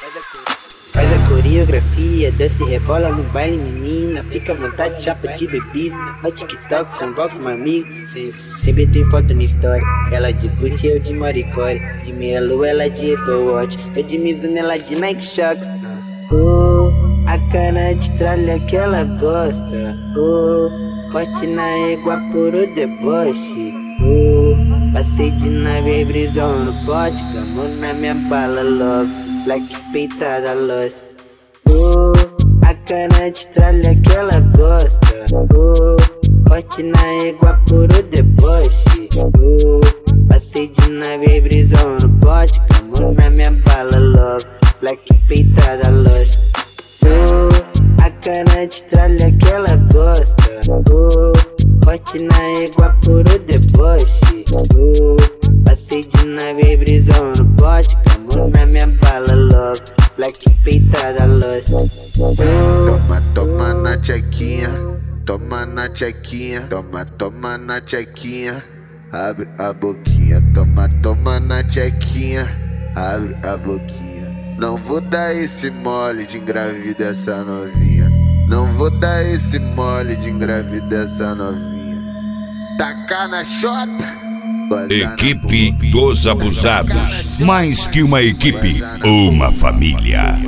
Faz a coreografia, desce e rebola no baile, menina. Fica à vontade, chapa de bebida. Faz TikTok, convoca um amigo. Sempre tem foto na história. Ela de Gucci, eu de Maricore. De meia lua, ela de Apple Watch. Eu de Mizuno, ela de Nike Shox. A cara de tralha que ela gosta. Corte na égua por o deboche. Passei de nave, brisou no pote. Camou na minha bala, love. Black peitada, lost. A cara de tralha que ela gosta. Corte na égua por o deboche. Passei de nave, brisou no pote. Camou na minha bala, love. Black peitada, lost. A cara de tralha que ela gosta. Corte na égua por o deboche. Passei de nave, brisou no pote. Camou na minha bala, love. Black peitada, lost. Toma, toma na tchequinha. Toma na tchequinha. Toma, toma na tchequinha. Abre a boquinha. Toma, toma na tchequinha. Abre a boquinha. Não vou dar esse mole de engravidar essa novinha. Não vou dar esse mole de engravidar essa novinha. Tacar na chota. Equipe dos Abusados. Mais que uma equipe, uma família.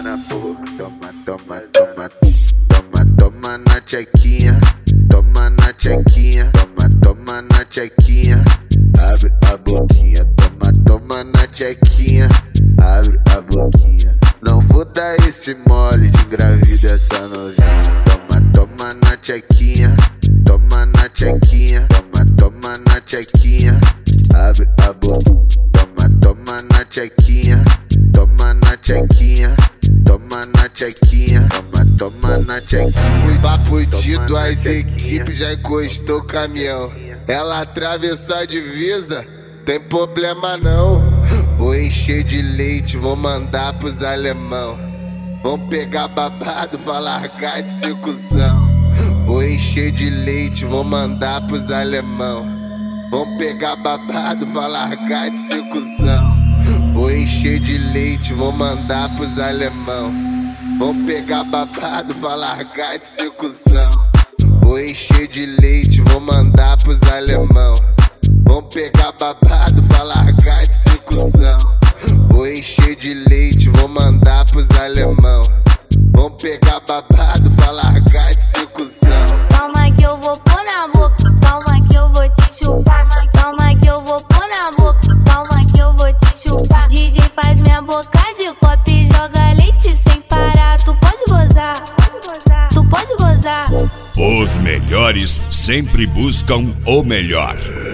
Toma, toma, toma. Toma, toma na tchequinha. Toma na tchequinha. Toma, toma na tchequinha. Abre a boquinha. Toma, toma na tchequinha. Abre a boquinha. Não vou dar esse mole de engravidar essa novinha. Toma, toma na tchequinha. Toma na tchequinha. Toma, toma na tchequinha. Abre a boca. Toma, toma na tchequinha. Toma na tchequinha. Toma na tchequinha. Toma, toma na tchequinha. Fui papudido, as equipes já encostou o caminhão. Ela atravessou a divisa, tem problema não. Vou encher de leite, vou mandar pros alemão. Vão pegar babado pra largar de ser cuzão. Vou encher de leite, vou mandar pros alemão. Vão pegar babado pra largar de ser cuzão. Vou encher de leite, vou mandar pros alemão. Vão pegar babado pra largar de ser cuzão. Vou encher de leite, vou mandar pros alemão. Vão pegar babado pra largar de ser cuzão. Vou encher de leite, vou mandar pros alemão. Vão pegar babado pra largar de ser cuzão. Calma que eu vou pôr na boca. Calma que eu vou te chupar. Calma que eu vou pôr na boca. Calma que eu vou te chupar. DJ faz minha boca de copo e joga leite sem parar. Tu pode gozar, tu pode gozar. Os melhores sempre buscam o melhor.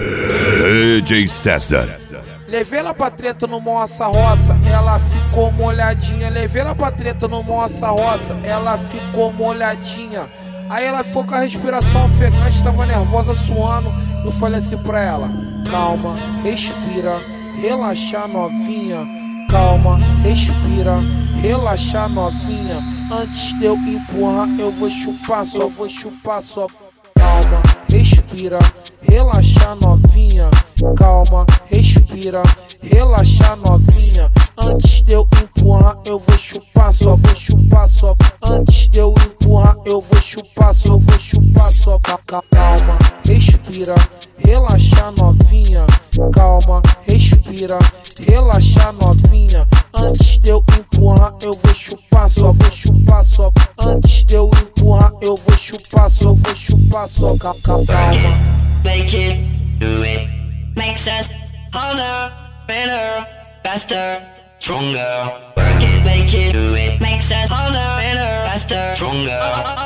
DJ César. Levei ela pra treta no Moça Roça, ela ficou molhadinha. Levei ela pra treta no Moça Roça, ela ficou molhadinha. Aí ela ficou com a respiração ofegante, tava nervosa, suando. Eu falei assim pra ela: calma, respira, relaxa novinha. Calma, respira, relaxa novinha. Antes de eu empurrar, eu vou chupar só, vou chupar só. Calma, respira, relaxa novinha. Calma, respira, relaxa novinha. Antes de eu empurrar, eu vou chupar só, vou chupar só. Antes de eu empurrar, eu vou chupar só, vou chupar só. Calma, respira, relaxa novinha. Calma, respira, relaxa novinha. Antes de eu empurrar, eu vou chupar só, vou chupar só. Antes de eu empurrar, eu vou chupar só, vou chupar só. Calma. Make it, do it, makes us harder, better, faster, stronger. Work it, make it, do it, makes us harder, better, faster, stronger.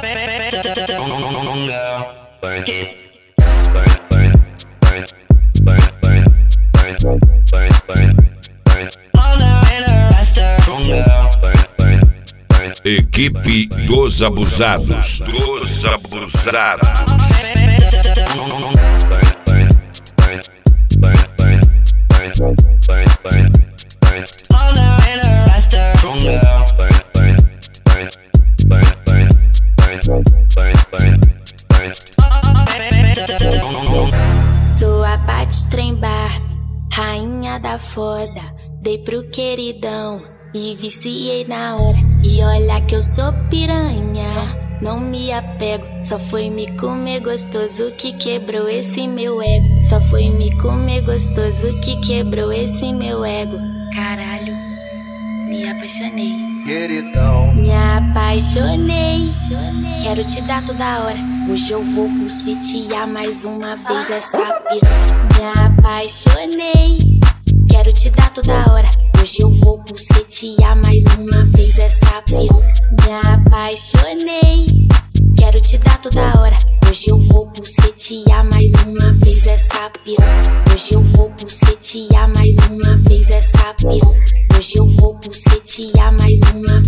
Work it, harder, better, faster, stronger. Equipe dos Abusados. Dos Abusados. Sou a Paty Trem Barbie, rainha da foda. Dei pro queridão, e viciei na hora. E olha que eu sou piranha, não me apego. Só foi me comer gostoso que quebrou esse meu ego. Só foi me comer gostoso que quebrou esse meu ego. Caralho, me apaixonei. Queridão, me apaixonei. Quero te dar toda hora. Hoje eu vou bucetear mais uma vez essa piranha. Me apaixonei. Quero te dar toda hora. Hoje eu vou bucetear mais uma vez essa piroca. Me apaixonei. Quero te dar toda hora. Hoje eu vou bucetear mais uma vez essa piroca. Hoje eu vou bucetear mais uma vez essa piroca. Hoje eu vou bucetear mais uma vez.